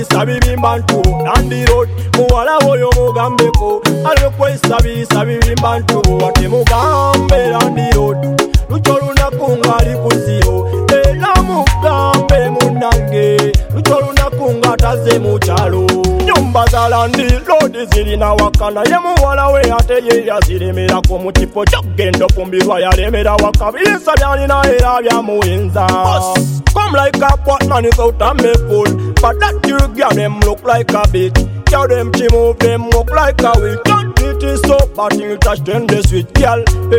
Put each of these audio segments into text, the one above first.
bisa bibimba ntu Nandi road muwala oyo mugambeko alikwesa bisa bibimba ntu ate mugambe Nandi road lucho lunaku ngali kuziro era mugambe munange lucho lunaku ngataze mukyalo nyumba za Landi road zirina wakana ye muwala we ate ye yaziremerako mu kifo ky'okugenda okumbirwa yalemera wakabisa byalina era byamuwinza come like a partner without a full but that you girl them look like a bitch girl them she move them walk like a witch don't beat it so but you touch them the sweet girl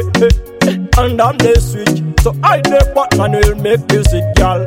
and I'm the switch so I the partner will make you sick girl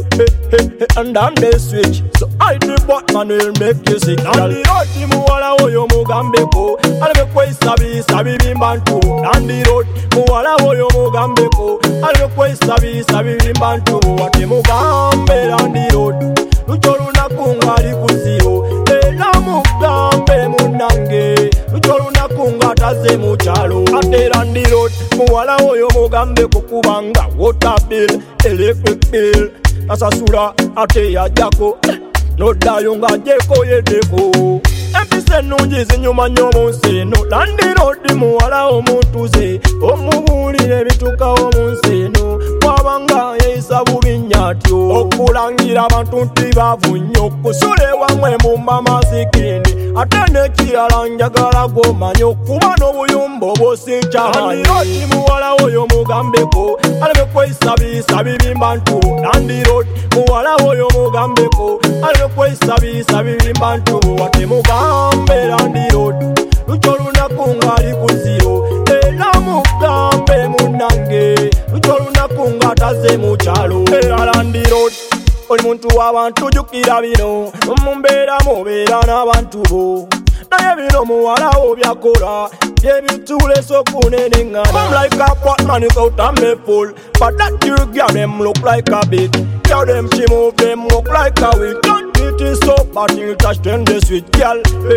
and I'm the switch so I the partner will make you sick girl Nandi road muwala oyo mugambeko alikwesa bisa bibimba ntu Nandi road muwala oyo mugambeko alikwesa bisa bibimba ntu ate mugambe Nandi road lucho lunaku ngali kuziro era mugambe munange lucho lunaku ngataze mukyalo ate Nandi road muwala oyo mugambe kukubanga water bill electric bill asasula ate yajjako noddayo ng'ajjeko yeddeko empisa ennungi zinyuma nnyo mu nsi eno Nandi road muwala omuntuze omubuulire ebituukawo mu nsi eno bw'abanga yeeyisa bubi nnyo atyo okulangira abantu nti baavu nnyo kusula ewamwe mumba masikini ate n'ekirala njagala gw'omanyi okuba n'obuyumba obw'osikyamani Nandi road muwala oyo mugambeko alikwesa bisa bibimba ntu Nandi road muwala oyo mugambeko alikwesa bisa bibimba ntu ate mugambe Nandi road lucho lunaku ngali kuziro era mugambe munange lucho lunaku ngataze mukyalo era Nandi road oli muntu w'abantu jjukira bino mumbeera mubeera n'abantu bo naye bino muwala wo byakola byebituleesa okunenengana I'm like a partner without a full but that you girl them look like a bitch girl them she move them walk like a witch don't beat it so but you touch them the sweet girl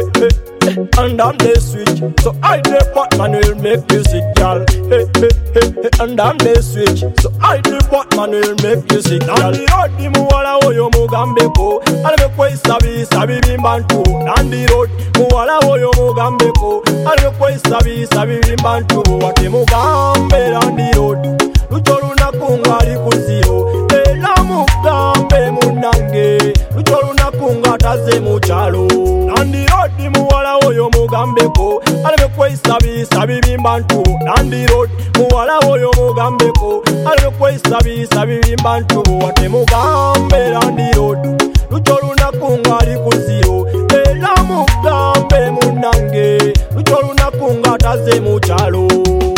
and I'm the switch so I the partner will make you sick girl and I'm the switch so I the partner will make you sick girl Nandi road muwala oyo mugambeko alikwesa bisa bibimba ntu Nandi road muwala oyo mugambeko alikwesa bisa bibimba ntu ate mugambe Nandi road lucho lunaku ngali kuziro era mugambe munange lucho lunaku ngataze mukyalo Nandi road muwala oyo mugambeko alikwesa bisa bibimba ntu Nandi road muwala oyo mugambeko alikwesa bisa bibimba ntu ate mugambe Nandi road lucho lunaku ngali kuziro era mugambe munange lucho lunaku ngataze mukyalo